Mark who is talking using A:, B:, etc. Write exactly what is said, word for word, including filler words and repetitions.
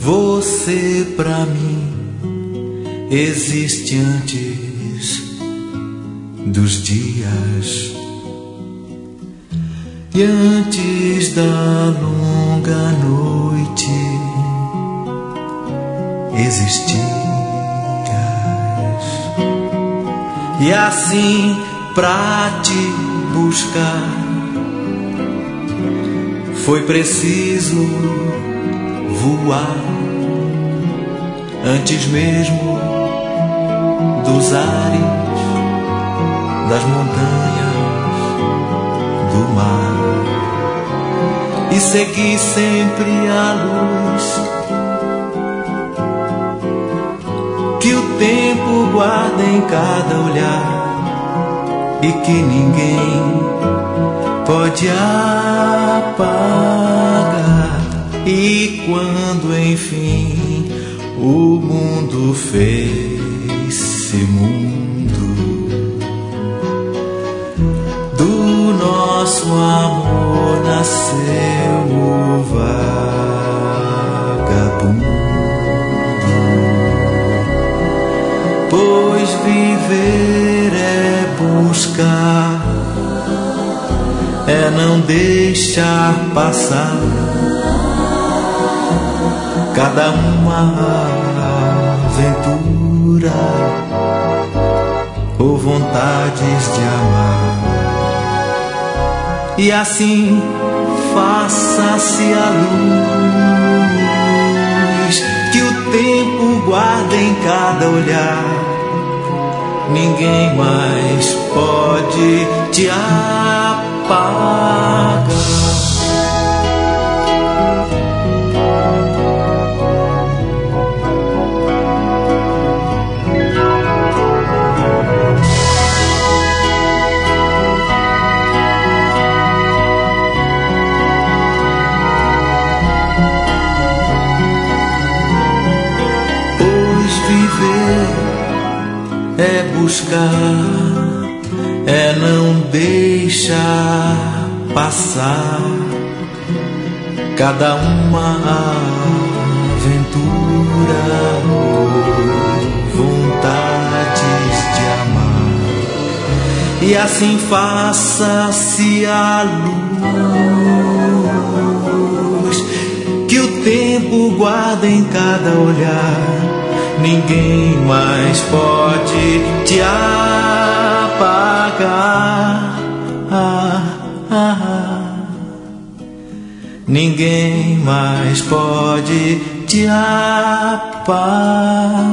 A: Você pra mim existe antes dos dias e antes da longa noite existias, e assim pra te buscar foi preciso voar antes mesmo dos ares, das montanhas, do mar, e seguir sempre a luz que o tempo guarda em cada olhar e que ninguém pode apagar. E quando enfim o mundo fez-se mundo, do nosso amor nasceu o vagabundo. Pois viver é buscar, é não deixar passar cada uma aventura ou vontades de amar. E assim faça-se a luz que o tempo guarda em cada olhar. Ninguém mais pode te apagar. É buscar, é não deixar passar cada uma aventura ou vontades de amar. E assim faça-se a luz que o tempo guarda em cada olhar. Ninguém mais pode te apagar. Ah, ah, ah. Ninguém mais pode te apagar.